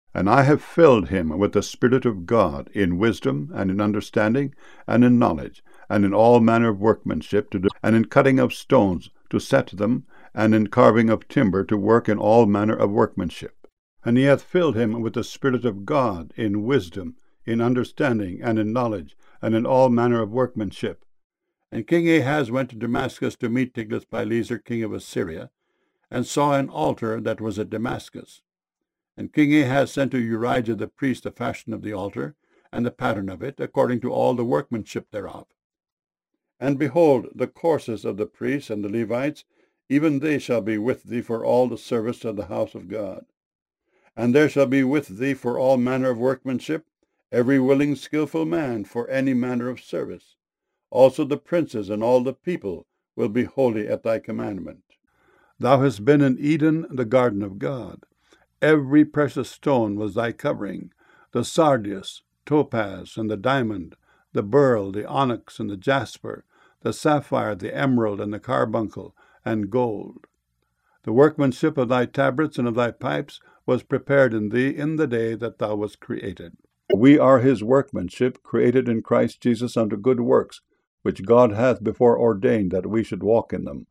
And I have filled him with the Spirit of God, in wisdom, and in understanding, and in knowledge, and in all manner of workmanship, and in cutting of stones to set them, and in carving of timber to work in all manner of workmanship. And he hath filled him with the Spirit of God, in wisdom, in understanding, and in knowledge, and in all manner of workmanship. And King Ahaz went to Damascus to meet Tiglath-Pileser, king of Assyria, and saw an altar that was at Damascus. And King Ahaz sent to Urijah the priest the fashion of the altar, and the pattern of it, according to all the workmanship thereof. And behold, the courses of the priests and the Levites, even they shall be with thee for all the service of the house of God. And there shall be with thee for all manner of workmanship, every willing skillful man for any manner of service. Also the princes and all the people will be holy at thy commandment. Thou hast been in Eden, the garden of God. Every precious stone was thy covering, the sardius, topaz, and the diamond, the beryl, the onyx, and the jasper, the sapphire, the emerald, and the carbuncle, and gold. The workmanship of thy tabrets and of thy pipes was prepared in thee in the day that thou wast created. We are his workmanship, created in Christ Jesus unto good works, which God hath before ordained that we should walk in them.